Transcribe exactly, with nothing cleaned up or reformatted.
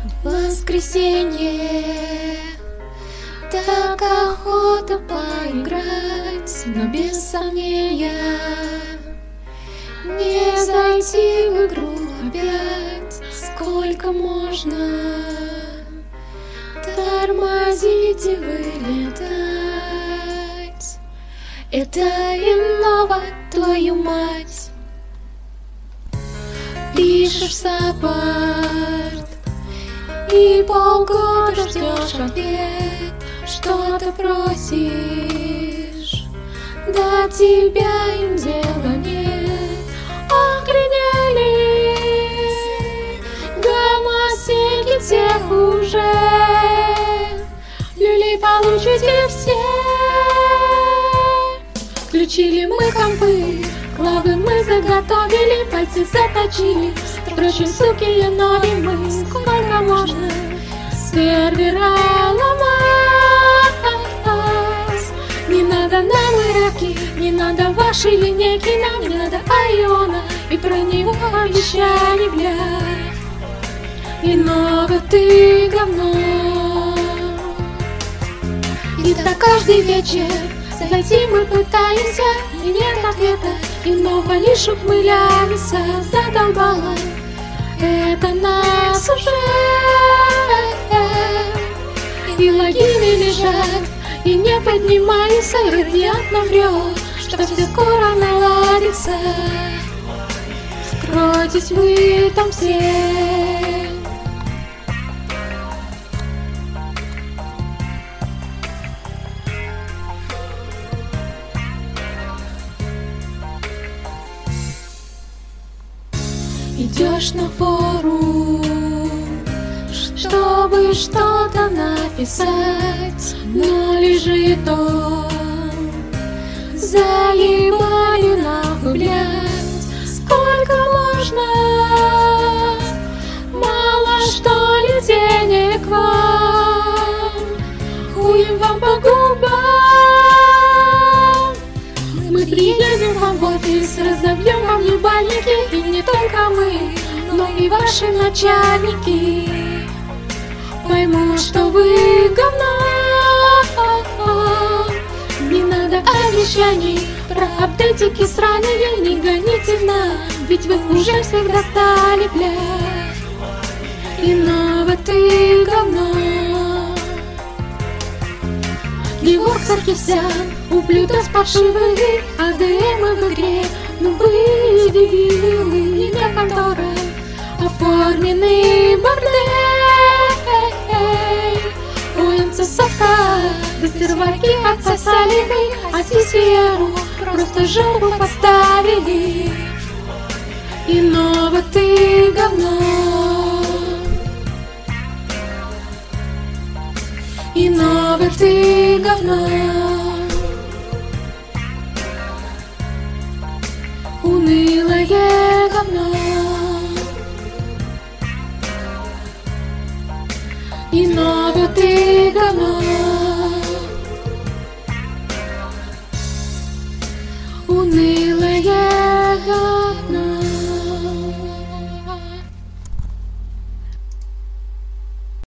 Воскресенье, так охота поиграть, но без сомнения не зайти в игру опять. Сколько можно тормозить и вылетать? Это иного, твою мать. Пишешь саппорт и полгода ждешь ответ, что-то просишь, до тебя им дела нет. Охренели гомосеки тех уже, люлей получите все. Включили мы компы, клавы мы заготовили, пальцы заточили. Впрочем, суки, енови мы, сколько можно сервера ломать? Не надо нам ираки, не надо ваши линейки, нам не надо айона, и про него обещали, бля. Иного ты говно. И так каждый вечер зайти мы пытаемся, и нет ответа, иного лишь ухмыляемся. Задолбало это нас уже, и логины лежат, и не поднимаются, и радиантно врет, что все скоро наладится. Скройтесь вы там все. Идешь на форум, чтобы что-то написать, но лежит он, заебали нахуй, блядь. Сколько можно, мало что ли денег вам, хуем вам по губам. Мы приедем вам в офис, разобьем вам ебальники, и не только мы, но и ваши начальники поймут, что вы говно. Не надо обещаний про апдейтики сраные, не гоните в нас, ведь вы уже всех достали, блядь. Иного ты говно. Егор Саркисян, ублюдок паршивый, АДМы в игре, ну были дебилы, не как контора, оформленный бордель. У МЦСовка серваки отсосали мы, а Сисиеру просто жопу поставили. Иного ты говно. Иного ты говно. Унылое говно. Иного ты